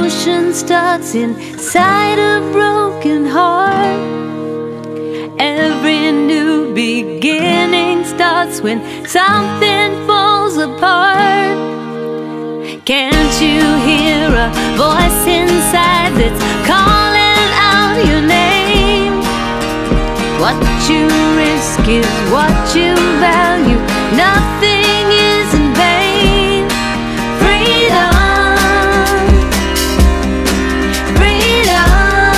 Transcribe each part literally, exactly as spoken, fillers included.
revolution starts inside a broken heart. Every new beginning starts when something falls apart. Can't you hear a voice inside that's calling out your name? What you risk is what you value. Nothing is in vain. Freedom, freedom,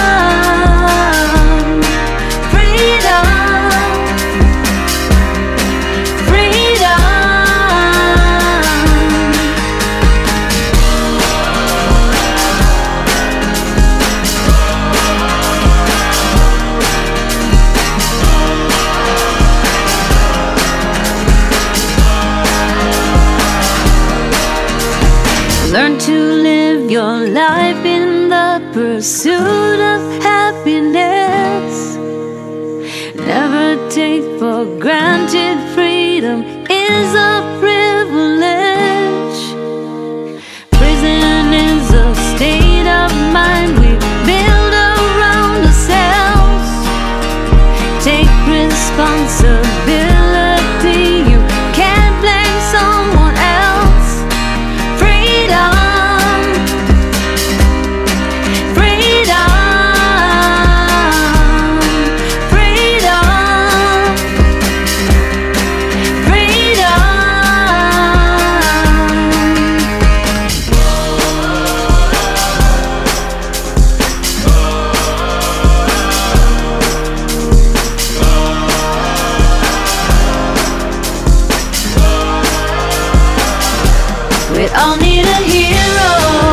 freedom, freedom. Learn to live your life in the pursuit of happiness. Never take for granted freedom is a privilege. Prison is a state of mind we build around ourselves. Take responsibility, you can't blame someone else. Freedom, freedom, freedom, freedom. We all need a hero.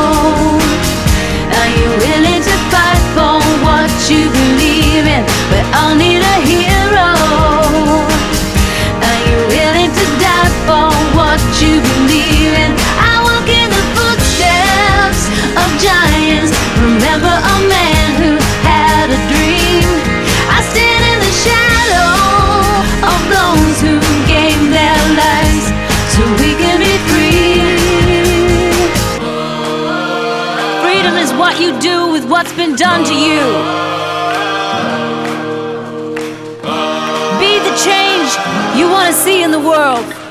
Are you willing to fight for what you believe in? We all need a hero. Are you willing to die for what you believe in? I walk in the footsteps of giants. Remember a man who had a dream. I stand in the shadow of those who gave their lives so we can be free. Freedom is what you do with what's been done to you. Be the change you want to see in the world.